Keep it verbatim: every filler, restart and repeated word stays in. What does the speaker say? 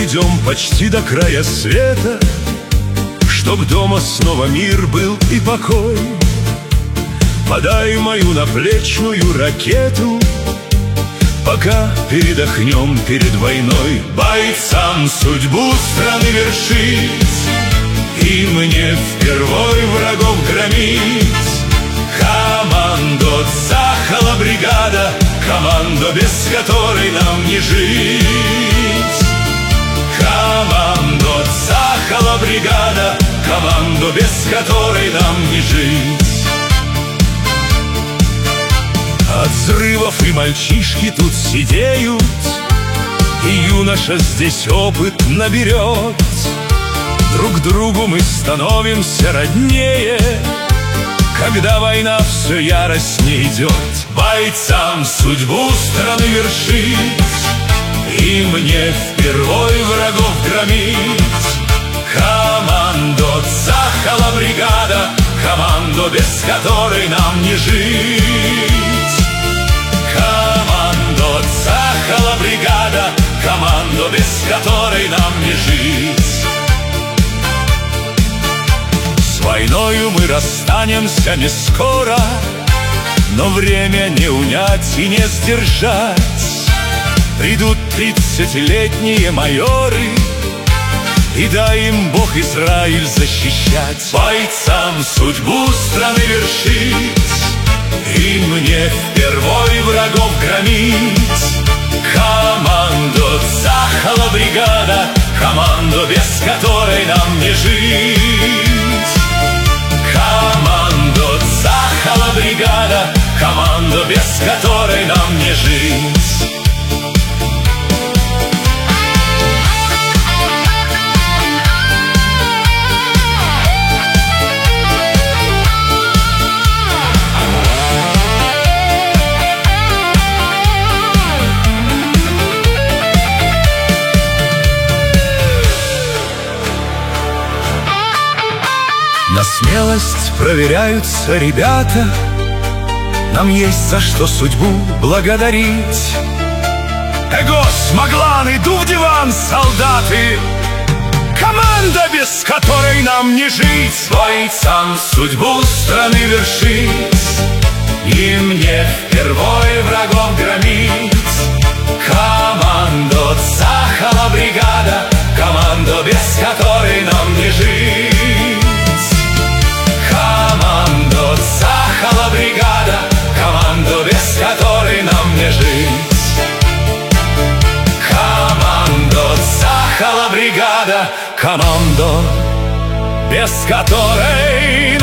дойдем почти до края света, чтоб дома снова мир был и покой. Подай мою наплечную ракету, пока передохнем перед войной. Бойцам судьбу страны вершить, и мне впервой врагов громить. Командо Цахала бригада, командо, без которой нам не жить. Командо Цахала бригада, командо, без которой нам не жить. От взрывов и мальчишки тут сидеют, и юноша здесь опыт наберет. Друг другу мы становимся роднее, когда война все яростнее идет. Бойцам судьбу страны вершить, и мне впервой врагов громить. Командо Цахала бригада, командо, без которой нам не жить. Командо Цахала бригада, командо, без которой нам не жить. С войною мы расстанемся не скоро, но время не унять и не сдержать. Придут тридцатилетние майоры, и дай им Бог Израиль защищать. Бойцам судьбу страны вершить, и мне впервой врагов громить. Командо Цахала бригада, командо, без которой нам не жить. Командо Цахала бригада, командо, без которой нам не жить. На смелость проверяются ребята, нам есть за что судьбу благодарить. Эгос, Магланы, Дувдиван, солдаты, команда, без которой нам не жить. Бойцам судьбу страны вершить, и мне впервой врагов громить. Командо Цахала бригада, командо, без которой нам не жить. Командо Цахала бригада, командо, без которой нам не жить. Командо Цахала бригада, командо, без которой